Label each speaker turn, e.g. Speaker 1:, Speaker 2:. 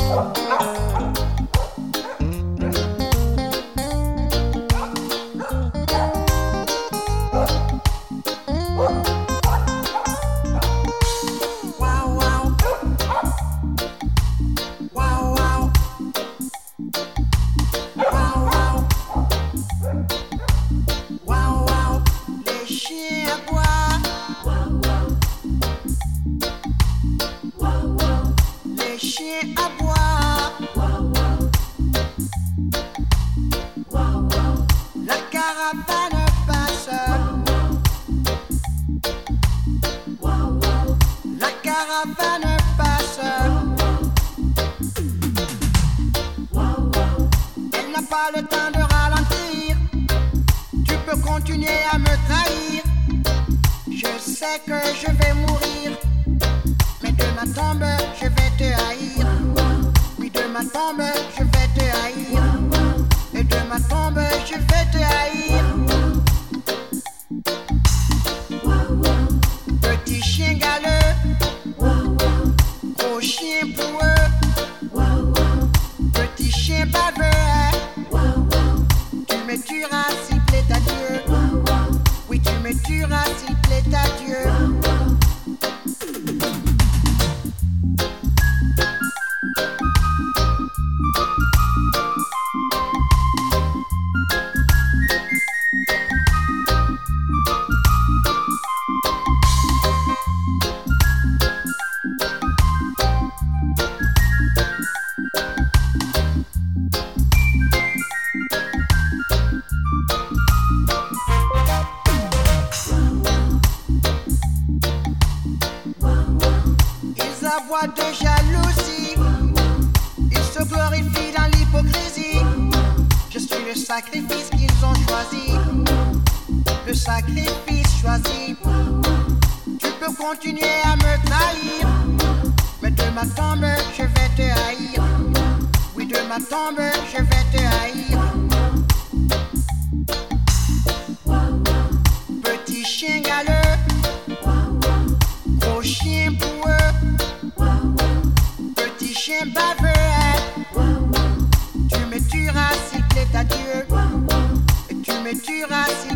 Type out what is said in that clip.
Speaker 1: Le temps de ralentir, tu peux continuer à me trahir. Je sais que je vais mourir, mais de ma tombe je vais te haïr. Oui, de ma tombe je vais te haïr, et de ma tombe je vais te haïr. Petit chien galeux, gros chien boueux, petit chien baveux. Tu me tueras s'il plaît à Dieu. Oui, tu me tueras s'il plaît à Dieu. Voix de jalousie, ils se glorifient dans l'hypocrisie. Je suis le sacrifice qu'ils ont choisi, le sacrifice choisi. Tu peux continuer à me trahir, mais de ma tombe je vais te haïr. Oui, de ma tombe je vais te haïr. Petit chien galeux, gros chien boueux, chien baveux, tu me tueras s'il plaît à Dieu, et tu me tueras s'il